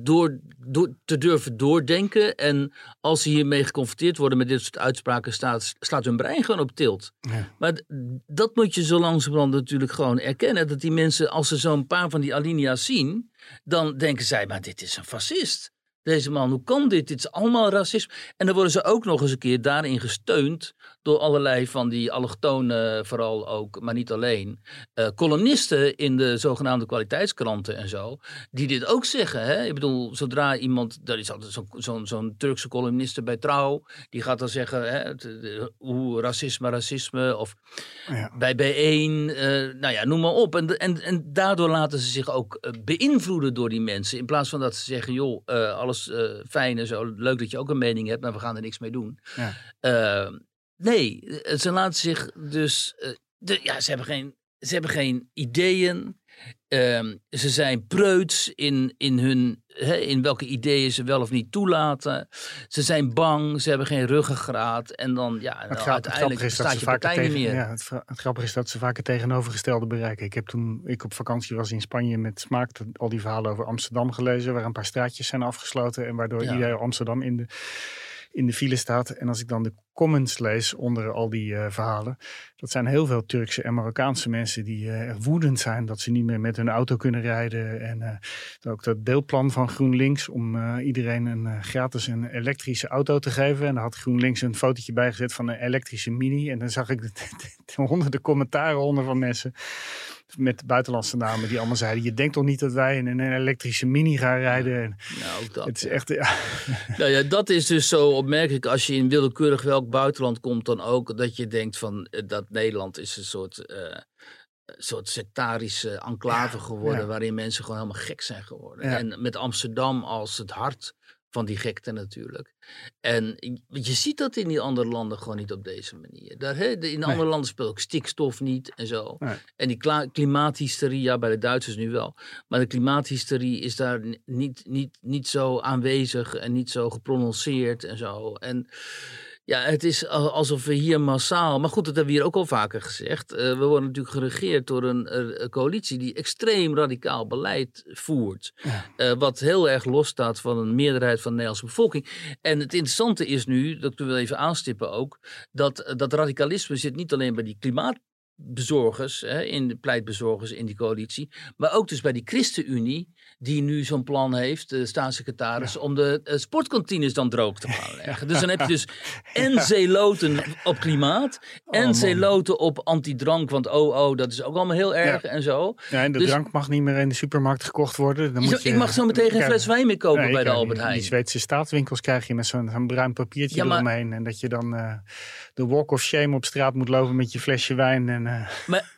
te durven doordenken. En als ze hiermee geconfronteerd worden met dit soort uitspraken, slaat hun brein gewoon op tilt. Ja. Maar dat moet je zo langzamerhand natuurlijk gewoon erkennen. Dat die mensen, als ze zo'n paar van die alinea's zien, dan denken zij, maar dit is een fascist. Deze man, hoe kan dit? Dit is allemaal racisme. En dan worden ze ook nog eens een keer daarin gesteund door allerlei van die allochtonen vooral ook, maar niet alleen, columnisten in de zogenaamde kwaliteitskranten en zo, die dit ook zeggen. Hè? Ik bedoel, zodra iemand, er is altijd zo'n Turkse columniste bij Trouw, die gaat dan zeggen, hè, hoe racisme, of bij B1, noem maar op. En daardoor laten ze zich ook beïnvloeden door die mensen, in plaats van dat ze zeggen, joh, alles fijn en zo, leuk dat je ook een mening hebt, maar we gaan er niks mee doen. Ja. Nee, ze laten zich dus... ze hebben geen ideeën. Ze zijn preuts in welke ideeën ze wel of niet toelaten. Ze zijn bang, ze hebben geen ruggengraat. En dan, uiteindelijk bestaat je partij niet meer. Ja, het grappige is dat ze vaak het tegenovergestelde bereiken. Toen ik op vakantie was in Spanje met smaak al die verhalen over Amsterdam gelezen, waar een paar straatjes zijn afgesloten en waardoor iedereen Amsterdam in de file staat. En als ik dan de comments lees onder al die verhalen, dat zijn heel veel Turkse en Marokkaanse mensen die woedend zijn dat ze niet meer met hun auto kunnen rijden. En ook dat deelplan van GroenLinks om iedereen gratis een elektrische auto te geven. En daar had GroenLinks een fotootje bijgezet van een elektrische Mini. En dan zag ik honderden commentaren onder van mensen met buitenlandse namen die allemaal zeiden, je denkt toch niet dat wij in een elektrische Mini gaan rijden? En ook dat. Het is echt... dat is dus zo opmerkelijk als je in willekeurig welk buitenland komt dan ook, dat je denkt van dat Nederland is een soort sectarische enclave geworden, waarin mensen gewoon helemaal gek zijn geworden. Ja. En met Amsterdam als het hart van die gekte natuurlijk. En je ziet dat in die andere landen gewoon niet op deze manier. In andere landen speelt ook stikstof niet en zo. Nee. En die klimaathysterie, bij de Duitsers nu wel. Maar de klimaathysterie is daar niet zo aanwezig en niet zo geprononceerd en zo. En ja, het is alsof we hier massaal... Maar goed, dat hebben we hier ook al vaker gezegd. We worden natuurlijk geregeerd door een coalitie die extreem radicaal beleid voert. Ja. Wat heel erg losstaat van een meerderheid van de Nederlandse bevolking. En het interessante is nu, dat kunnen we even aanstippen ook, dat radicalisme zit niet alleen bij die klimaatbezorgers, in de pleitbezorgers in die coalitie, maar ook dus bij die ChristenUnie, die nu zo'n plan heeft, de staatssecretaris, om de sportkantines dan droog te gaan leggen. Dus dan heb je dus en zeeloten op klimaat, en zeeloten op antidrank, want dat is ook allemaal heel erg en zo. Ja, en de drank mag niet meer in de supermarkt gekocht worden. Dan moet ik mag zo meteen geen fles wijn meer kopen bij de Albert Heijn. Die Zweedse staatswinkels krijg je met zo'n bruin papiertje eromheen. En dat je dan de walk of shame op straat moet lopen met je flesje wijn. Maar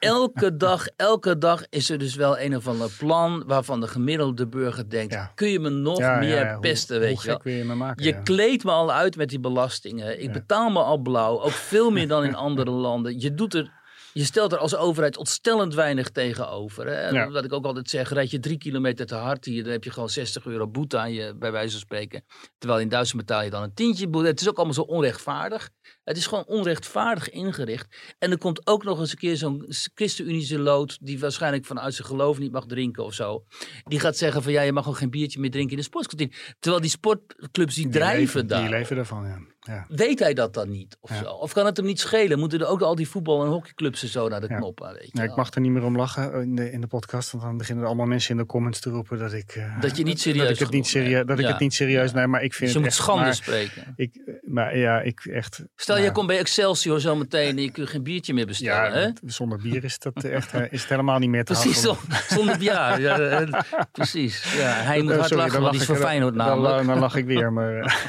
elke dag is er dus wel een of ander plan waarvan de gemiddelde burger denkt, kun je me nog meer pesten, weet je wel. Je maken, je kleedt me al uit met die belastingen. Ik betaal me al blauw, ook veel meer dan in andere landen. Je stelt er als overheid ontstellend weinig tegenover. Hè? Ja. Wat ik ook altijd zeg, rijd je 3 kilometer te hard hier, dan heb je gewoon €60 boete aan je, bij wijze van spreken. Terwijl in Duitsland betaal je dan een tientje boete. Het is ook allemaal zo onrechtvaardig. Het is gewoon onrechtvaardig ingericht. En er komt ook nog eens een keer zo'n ChristenUnie lood, die waarschijnlijk vanuit zijn geloof niet mag drinken of zo. Die gaat zeggen van je mag gewoon geen biertje meer drinken in de sportkantine. Terwijl die sportclubs die drijven daar. Die leven daarvan, ja. Weet hij dat dan niet? Of zo? Of kan het hem niet schelen? Moeten er ook al die voetbal- en hockeyclubs en zo naar de knoppen? Weet je ik mag er niet meer om lachen in de podcast. Want dan beginnen er allemaal mensen in de comments te roepen dat ik... dat je niet serieus dat ik het niet serieus neem. Maar ik vind dus je moet schande spreken. Ik echt... Stel, jij komt bij Excelsior zo meteen en je kunt geen biertje meer bestellen. Hè? Zonder bier is dat echt is het helemaal niet meer te precies, zonder bier. Precies. Ja, hij moet hard lachen, want die is voor Feyenoord namelijk. Dan lach ik weer, maar...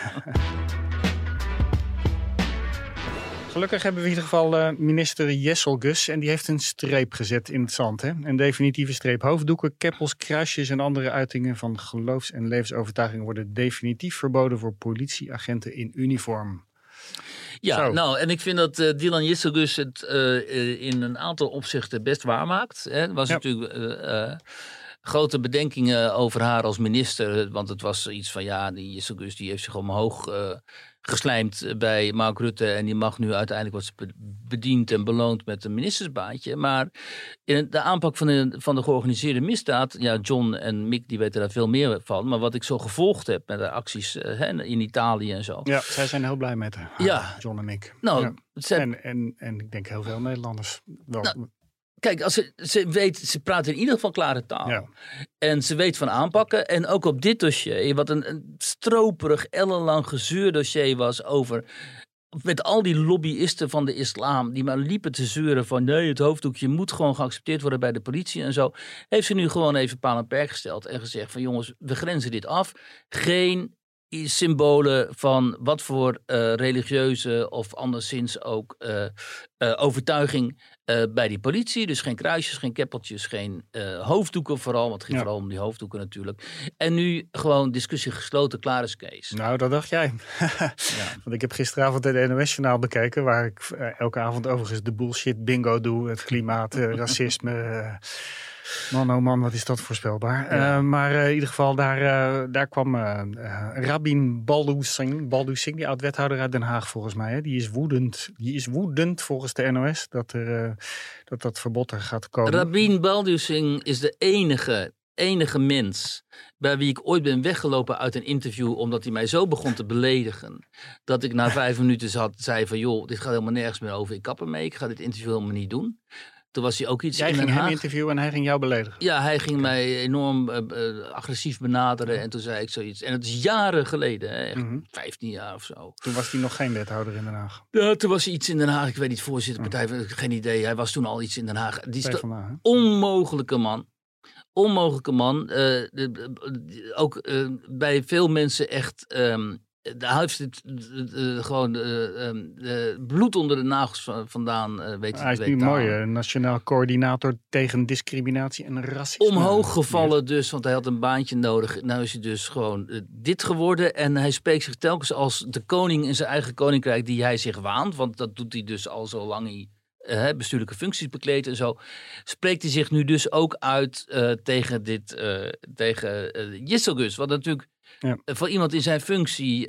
Gelukkig hebben we in ieder geval minister Jesselgus en die heeft een streep gezet in het zand. Hè? Een definitieve streep. Hoofddoeken, keppels, kruisjes en andere uitingen van geloofs- en levensovertuiging worden definitief verboden voor politieagenten in uniform. Ja, en ik vind dat Dylan Jesselgus het in een aantal opzichten best waarmaakt. Er was natuurlijk grote bedenkingen over haar als minister, want het was iets van die Jesselgus die heeft zich omhoog geslijmd bij Mark Rutte en die mag nu uiteindelijk wordt bediend en beloond met een ministersbaantje. Maar in de aanpak van de georganiseerde misdaad, John en Mick die weten daar veel meer van, maar wat ik zo gevolgd heb met de acties in Italië en zo. Ja, zij zijn heel blij met haar, John en Mick. En ik denk heel veel Nederlanders wel. Kijk, als ze praat in ieder geval klare taal. Ja. En ze weet van aanpakken. En ook op dit dossier, wat een stroperig, ellenlang gezeurdossier was over met al die lobbyisten van de islam die maar liepen te zeuren van nee, het hoofddoekje moet gewoon geaccepteerd worden bij de politie en zo, heeft ze nu gewoon even paal en perk gesteld en gezegd van jongens, we grenzen dit af. Geen symbolen van wat voor religieuze of anderszins ook overtuiging bij die politie. Dus geen kruisjes, geen keppeltjes, geen hoofddoeken vooral. Want het ging vooral om die hoofddoeken natuurlijk. En nu gewoon discussie gesloten, klaar is Kees. Nou, dat dacht jij. Want ik heb gisteravond het NOS-journaal bekeken, waar ik elke avond overigens de bullshit bingo doe. Het klimaat, racisme. Man, oh man, wat is dat voorspelbaar. Ja. Maar in ieder geval, daar kwam Rabin Baldu Singh, die oud-wethouder uit Den Haag volgens mij. Hè. Die is woedend volgens de NOS dat verbod er gaat komen. Rabin Baldu Singh is de enige mens bij wie ik ooit ben weggelopen uit een interview omdat hij mij zo begon te beledigen dat ik na 5 minuten zei van joh, dit gaat helemaal nergens meer over. Ik kap ermee, ik ga dit interview helemaal niet doen. Toen was hij ook iets Jij in Den Haag. Jij ging hem interviewen en hij ging jou beledigen? Ja, hij ging mij enorm agressief benaderen en toen zei ik zoiets. En het is jaren geleden, hè, echt 15 jaar of zo. Toen was hij nog geen wethouder in Den Haag? Ja, toen was hij iets in Den Haag. Ik weet niet, voorzitter, partij, geen idee. Hij was toen al iets in Den Haag. Die is een onmogelijke man. Onmogelijke man. Ook bij veel mensen echt... Hij heeft gewoon bloed onder de nagels vandaan. Hij is nu mooi, nationaal coördinator tegen discriminatie en racisme. Omhoog gevallen dus, want hij had een baantje nodig. Nou is hij dus gewoon dit geworden. En hij spreekt zich telkens als de koning in zijn eigen koninkrijk die hij zich waant. Want dat doet hij dus al zolang hij bestuurlijke functies bekleedt en zo. Spreekt hij zich nu dus ook uit tegen Gisselgus. Wat natuurlijk voor iemand in zijn functie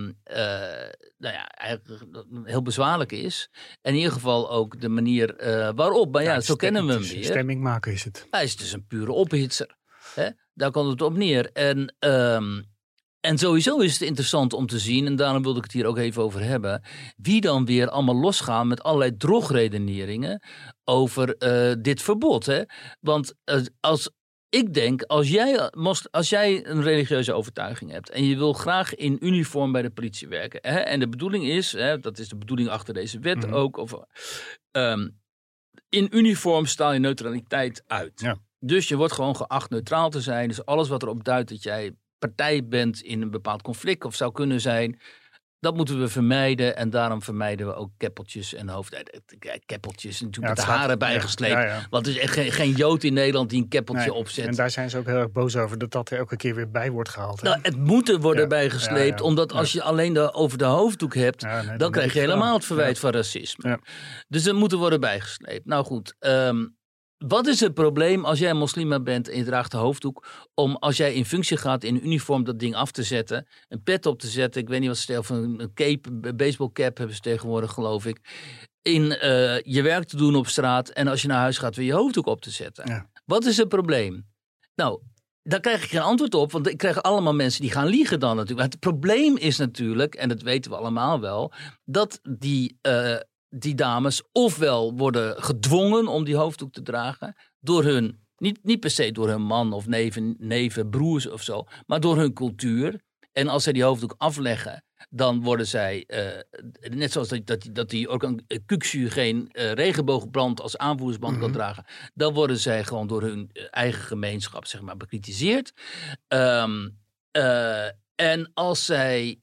eigenlijk heel bezwaarlijk is. En in ieder geval ook de manier waarop. Maar zo kennen we hem weer. Stemming maken is het. Hij is dus een pure ophitser. Hè? Daar komt het op neer. En sowieso is het interessant om te zien, en daarom wilde ik het hier ook even over hebben, wie dan weer allemaal losgaan met allerlei drogredeneringen over dit verbod. Hè? Want ik denk, als jij een religieuze overtuiging hebt en je wil graag in uniform bij de politie werken, hè, en de bedoeling is, dat is de bedoeling achter deze wet ook, in uniform straal je neutraliteit uit. Ja. Dus je wordt gewoon geacht neutraal te zijn. Dus alles wat erop duidt dat jij partij bent in een bepaald conflict of zou kunnen zijn, dat moeten we vermijden. En daarom vermijden we ook keppeltjes en keppeltjes natuurlijk met de haren bijgesleept. Ja. Want er is echt geen Jood in Nederland die een keppeltje opzet. En daar zijn ze ook heel erg boos over dat er elke keer weer bij wordt gehaald. Nou, het moet er worden bijgesleept. Omdat als je alleen over de hoofddoek hebt, dan krijg je helemaal het verwijt van racisme. Ja. Dus het moet er worden bijgesleept. Nou goed, wat is het probleem als jij een moslima bent en je draagt de hoofddoek, om als jij in functie gaat in een uniform dat ding af te zetten, een pet op te zetten, ik weet niet wat ze stellen, van een cape, een baseballcap hebben ze tegenwoordig geloof ik, in je werk te doen op straat en als je naar huis gaat weer je hoofddoek op te zetten. Ja. Wat is het probleem? Nou, daar krijg ik geen antwoord op, want ik krijg allemaal mensen die gaan liegen dan natuurlijk. Maar het probleem is natuurlijk, en dat weten we allemaal wel, dat die dames ofwel worden gedwongen om die hoofddoek te dragen door hun, niet per se door hun man of neven, broers of zo, maar door hun cultuur. En als zij die hoofddoek afleggen, dan worden zij, net zoals dat die ook een kuksu geen regenboogbrand als aanvoersband kan dragen, dan worden zij gewoon door hun eigen gemeenschap, zeg maar, bekritiseerd. En als zij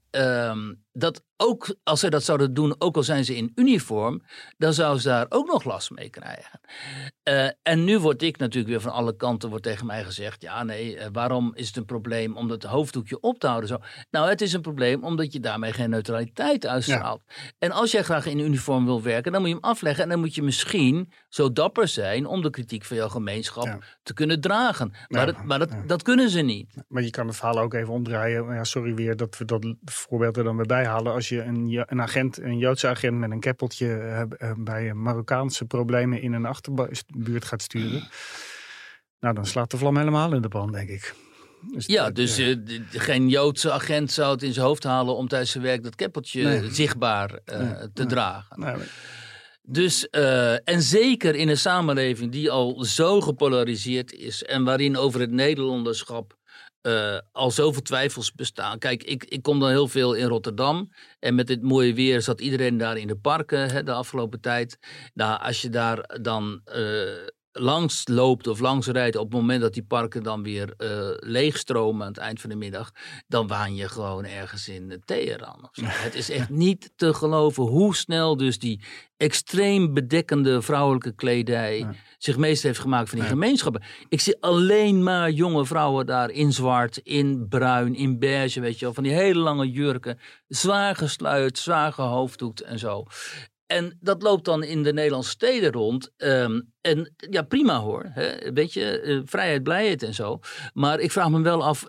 dat zouden doen, ook al zijn ze in uniform, dan zouden ze daar ook nog last mee krijgen. En nu word ik natuurlijk weer van alle kanten tegen mij gezegd, ja nee, waarom is het een probleem om dat hoofddoekje op te houden? Zo? Nou, het is een probleem omdat je daarmee geen neutraliteit uitstraalt. Ja. En als jij graag in uniform wil werken, dan moet je hem afleggen en dan moet je misschien zo dapper zijn om de kritiek van jouw gemeenschap te kunnen dragen. Maar dat kunnen ze niet. Maar je kan het verhaal ook even omdraaien. Ja, sorry weer dat we dat voorbeeld er dan weer bij halen. Als je een Joodse agent met een keppeltje bij Marokkaanse problemen in een achterbuurt gaat sturen, nou dan slaat de vlam helemaal in de pan, denk ik. Dus geen Joodse agent zou het in zijn hoofd halen om tijdens zijn werk dat keppeltje zichtbaar te dragen. Nee. Dus, en zeker in een samenleving die al zo gepolariseerd is en waarin over het Nederlanderschap al zoveel twijfels bestaan. Kijk, ik kom dan heel veel in Rotterdam. En met dit mooie weer zat iedereen daar in de parken de afgelopen tijd. Nou, als je daar dan langs loopt of langs rijdt op het moment dat die parken dan weer leegstromen aan het eind van de middag, dan waan je gewoon ergens in Teheran. Het is echt niet te geloven hoe snel dus die extreem bedekkende vrouwelijke kledij zich meest heeft gemaakt van die gemeenschappen. Ik zie alleen maar jonge vrouwen daar in zwart, in bruin, in beige, weet je wel, van die hele lange jurken, zwaar gesluierd, zwaar gehoofddoekt en zo. En dat loopt dan in de Nederlandse steden rond. En ja, prima hoor. Hè? Weet je, vrijheid, blijheid en zo. Maar ik vraag me wel af,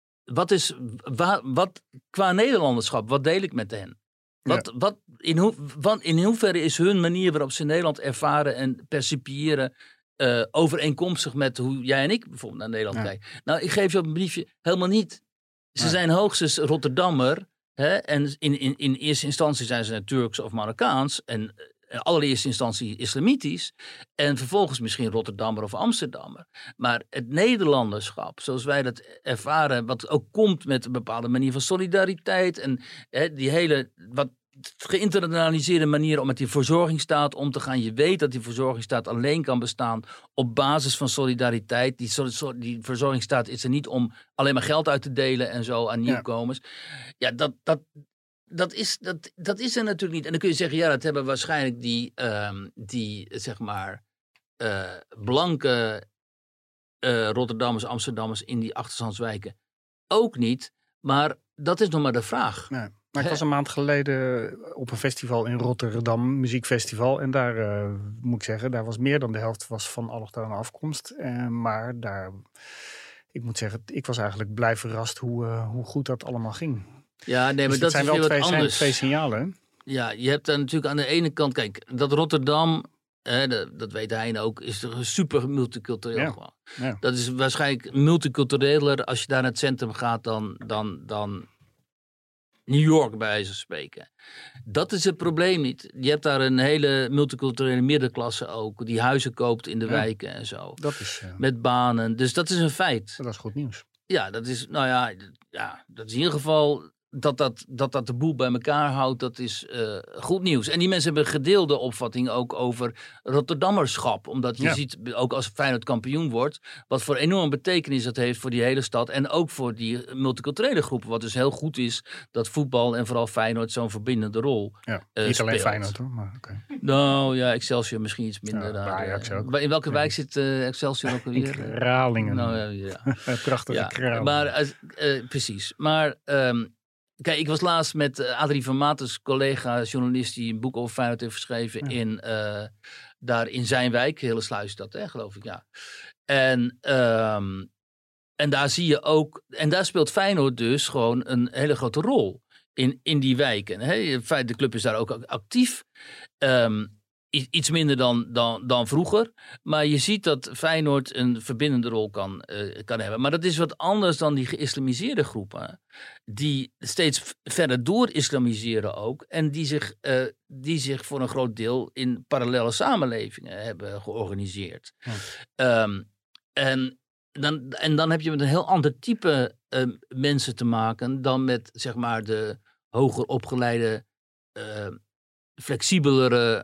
wat qua Nederlanderschap, wat deel ik met hen? In hoeverre is hun manier waarop ze Nederland ervaren en percipiëren overeenkomstig met hoe jij en ik bijvoorbeeld naar Nederland kijken? Nou, ik geef je op een briefje helemaal niet. Ze zijn hoogstens Rotterdammer. En in eerste instantie zijn ze Turks of Marokkaans. En in allereerste instantie islamitisch. En vervolgens misschien Rotterdammer of Amsterdammer. Maar het Nederlanderschap, zoals wij dat ervaren, wat ook komt met een bepaalde manier van solidariteit. En die hele wat geïnternaliseerde manier om met die verzorgingsstaat om te gaan. Je weet dat die verzorgingsstaat alleen kan bestaan op basis van solidariteit. Die verzorgingsstaat is er niet om alleen maar geld uit te delen en zo aan nieuwkomers. Ja, dat is er natuurlijk niet. En dan kun je zeggen, ja, dat hebben waarschijnlijk die zeg maar blanke Rotterdammers, Amsterdammers in die achterstandswijken ook niet. Maar dat is nog maar de vraag. Nee. Maar ik was een maand geleden op een festival in Rotterdam, muziekfestival. En daar moet ik zeggen, daar was meer dan de helft van allochtone afkomst. Maar daar, ik moet zeggen, ik was eigenlijk blij verrast hoe goed dat allemaal ging. Ja, nee, maar dus dat is zijn weer wel wat anders. twee signalen. Ja, je hebt daar natuurlijk aan de ene kant, kijk, dat Rotterdam, dat weet hij ook, is er super multicultureel gewoon. Ja. Dat is waarschijnlijk multicultureler als je daar naar het centrum gaat dan New York bij wijze van spreken. Dat is het probleem niet. Je hebt daar een hele multiculturele middenklasse ook, die huizen koopt in de wijken en zo. Dat is, met banen. Dus dat is een feit. Dat is goed nieuws. Ja, dat is, dat is in ieder geval dat de boel bij elkaar houdt, dat is goed nieuws. En die mensen hebben gedeelde opvatting ook over Rotterdammerschap. Omdat je ziet, ook als Feyenoord kampioen wordt, wat voor enorm betekenis dat heeft voor die hele stad. En ook voor die multiculturele groepen. Wat dus heel goed is, dat voetbal en vooral Feyenoord zo'n verbindende rol niet alleen speelt. Feyenoord hoor, maar oké. Nou ja, Excelsior misschien iets minder. In welke wijk zit Excelsior ook alweer? Kralingen. Nou, ja. Prachtige Kralingen. Maar precies. Maar kijk, ik was laatst met Adrie van Mates, collega, journalist die een boek over Feyenoord heeft geschreven daar in zijn wijk, Hele Sluis dat, geloof ik, ja. En daar zie je ook, en daar speelt Feyenoord dus gewoon een hele grote rol in die wijken. De club is daar ook actief. Iets minder dan vroeger. Maar je ziet dat Feyenoord een verbindende rol kan hebben. Maar dat is wat anders dan die geïslamiseerde groepen. Die steeds verder door-islamiseren ook. En die zich voor een groot deel in parallele samenlevingen hebben georganiseerd. En dan heb je met een heel ander type mensen te maken dan met, zeg maar, de hoger opgeleide, flexibelere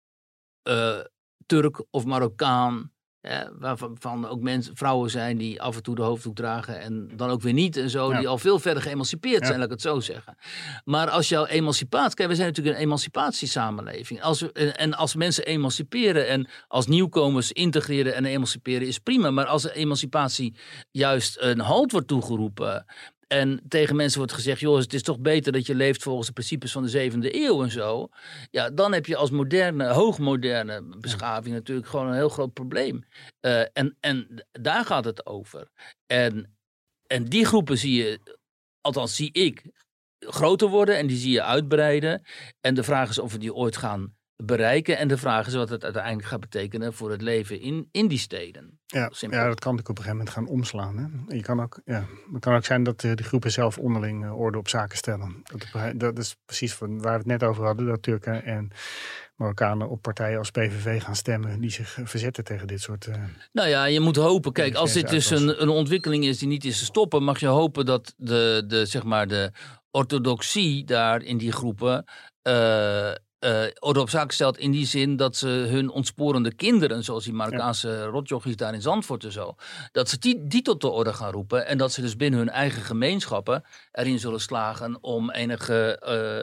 Turk of Marokkaan, waarvan ook vrouwen zijn die af en toe de hoofddoek dragen en dan ook weer niet en zo, die al veel verder geëmancipeerd zijn, laat ik het zo zeggen. Maar als jouw emancipatie, kijk, we zijn natuurlijk een emancipatiesamenleving. Als mensen emanciperen en als nieuwkomers integreren en emanciperen is prima, maar als de emancipatie juist een halt wordt toegeroepen en tegen mensen wordt gezegd, joh, het is toch beter dat je leeft volgens de principes van de 7e eeuw en zo. Ja, dan heb je als hoogmoderne beschaving natuurlijk gewoon een heel groot probleem. En daar gaat het over. En die groepen zie ik, groter worden en die zie je uitbreiden. En de vraag is of we die ooit gaan bereiken. En de vraag is wat het uiteindelijk gaat betekenen voor het leven in die steden. Ja, dat kan natuurlijk op een gegeven moment gaan omslaan. Hè? Het kan ook zijn dat de groepen zelf onderling orde op zaken stellen. Dat is precies waar we het net over hadden, dat Turken en Marokkanen op partijen als PVV gaan stemmen die zich verzetten tegen dit soort... Nou ja, je moet hopen. Kijk, als dit dus een ontwikkeling is die niet is te stoppen, mag je hopen dat de orthodoxie daar in die groepen orde op zaken stelt in die zin dat ze hun ontsporende kinderen, zoals die Marokkaanse rotjochies daar in Zandvoort en zo, dat ze die tot de orde gaan roepen en dat ze dus binnen hun eigen gemeenschappen erin zullen slagen om enige,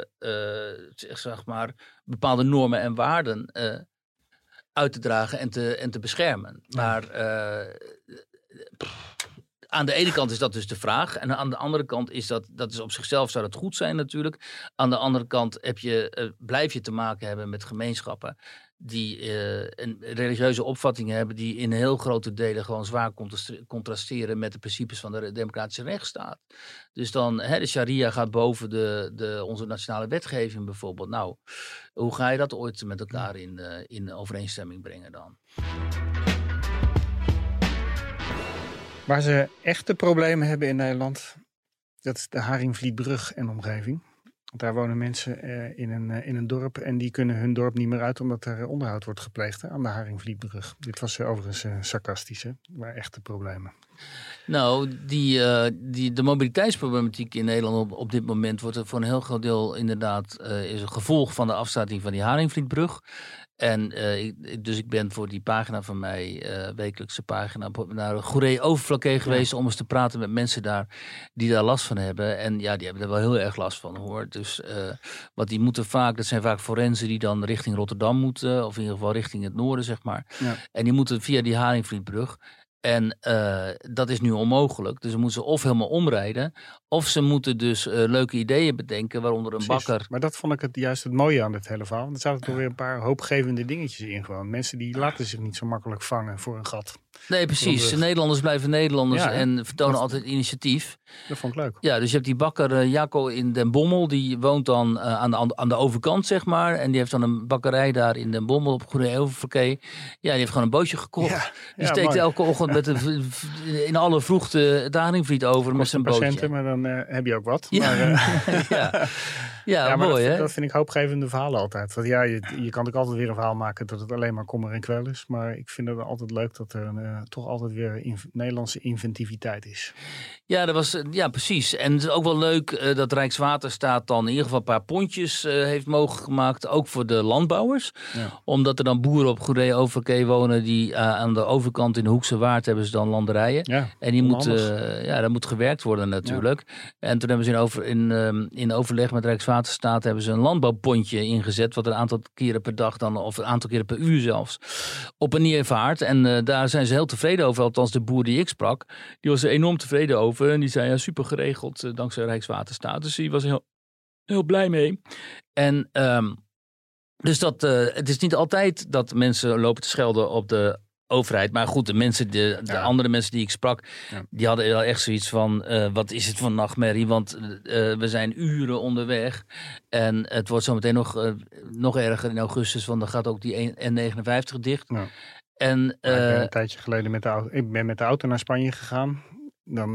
bepaalde normen en waarden uit te dragen en te beschermen. Maar aan de ene kant is dat dus de vraag. En aan de andere kant is dat is op zichzelf zou dat goed zijn natuurlijk. Aan de andere kant blijf je te maken hebben met gemeenschappen die een religieuze opvattingen hebben die in heel grote delen gewoon zwaar contrasteren met de principes van de democratische rechtsstaat. Dus dan, de sharia gaat boven onze nationale wetgeving bijvoorbeeld. Nou, hoe ga je dat ooit met elkaar in overeenstemming brengen dan? Waar ze echte problemen hebben in Nederland, dat is de Haringvlietbrug en omgeving. Daar wonen mensen in een dorp en die kunnen hun dorp niet meer uit omdat er onderhoud wordt gepleegd aan de Haringvlietbrug. Dit was overigens sarcastisch, hè? Waar echte problemen. Nou, de mobiliteitsproblematiek in Nederland op dit moment wordt er voor een heel groot deel inderdaad is een gevolg van de afsluiting van die Haringvlietbrug. En dus ik ben voor die pagina van mij, wekelijkse pagina, naar Goeree Overflakkee geweest om eens te praten met mensen daar die daar last van hebben. En ja, die hebben er wel heel erg last van, hoor. Dus want die moeten vaak, dat zijn vaak forensen die dan richting Rotterdam moeten, of in ieder geval richting het noorden, zeg maar. Ja. En die moeten via die Haringvlietbrug. En dat is nu onmogelijk. Dus ze moeten of helemaal omrijden, of ze moeten dus leuke ideeën bedenken, waaronder een bakker. Maar dat vond ik juist het mooie aan dit hele verhaal. Want er zaten toch weer een paar hoopgevende dingetjes in gewoon. Mensen die laten zich niet zo makkelijk vangen voor een gat. Nee, precies. Nederlanders blijven Nederlanders en vertonen altijd initiatief. Dat vond ik leuk. Ja, dus je hebt die bakker Jacco in Den Bommel. Die woont dan aan de overkant, zeg maar. En die heeft dan een bakkerij daar in Den Bommel op Goeree Overflakkee. Ja, die heeft gewoon een bootje gekocht. Ja, die steekt elke ochtend in alle vroegte het Haringvliet over met zijn bootje. Maar dan heb je ook wat. Ja, maar, ja, mooi hè. Dat vind ik hoopgevende verhalen altijd. Want ja, je kan ook altijd weer een verhaal maken dat het alleen maar kommer en kwel is. Maar ik vind het altijd leuk dat er toch altijd weer Nederlandse inventiviteit is. Ja, precies. En het is ook wel leuk dat Rijkswaterstaat dan in ieder geval een paar pontjes heeft mogelijk gemaakt. Ook voor de landbouwers. Ja. Omdat er dan boeren op Goeree Overflakkee wonen die aan de overkant in de Hoekse Waard hebben ze dan landerijen. Ja, en die daar moet gewerkt worden natuurlijk. Ja. En toen hebben ze in overleg met Rijkswaterstaat hebben ze een landbouwpontje ingezet. Wat een aantal keren per dag dan, of een aantal keren per uur zelfs, op en neer vaart. En daar zijn ze heel tevreden over. Althans de boer die ik sprak, die was er enorm tevreden over. En die zei, ja, super geregeld dankzij Rijkswaterstaat. Dus die was heel, heel blij mee. En dus het is niet altijd dat mensen lopen te schelden op de overheid. Maar goed, de andere mensen die ik sprak, die hadden wel echt zoiets van, wat is het voor nachtmerrie? Want we zijn uren onderweg. En het wordt zometeen nog erger in augustus, want dan gaat ook die N59 dicht. Ja. En, ik ben een tijdje geleden met de auto naar Spanje gegaan. Dan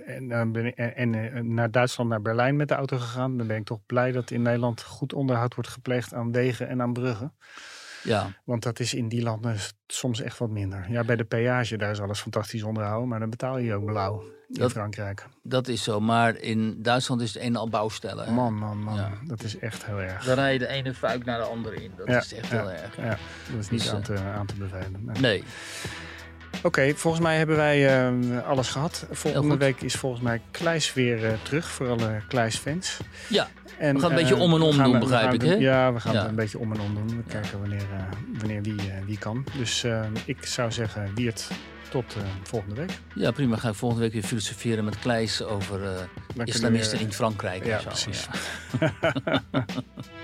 naar Duitsland, naar Berlijn met de auto gegaan. Dan ben ik toch blij dat in Nederland goed onderhoud wordt gepleegd aan wegen en aan bruggen. Ja. Want dat is in die landen soms echt wat minder. Ja, bij de peage, daar is alles fantastisch onderhouden. Maar dan betaal je ook blauw in Frankrijk. Dat is zo, maar in Duitsland is het een al bouwstellen. Man. Ja. Dat is echt heel erg. Dan rij je de ene fuik naar de andere in. Dat is echt heel erg. Ja, dat is niet aan te bevelen. Nee. Oké, volgens mij hebben wij alles gehad. Volgende week is volgens mij Kleis weer terug voor alle Kleis-fans. Ja, en, we gaan een beetje om en om doen, begrijp ik. Hè? Ja, we gaan het een beetje om en om doen. We kijken wanneer wie kan. Dus ik zou zeggen, Wiert, tot volgende week. Ja, prima. Ga ik volgende week weer filosoferen met Kleis over islamisten in Frankrijk. Ja, precies. Ja.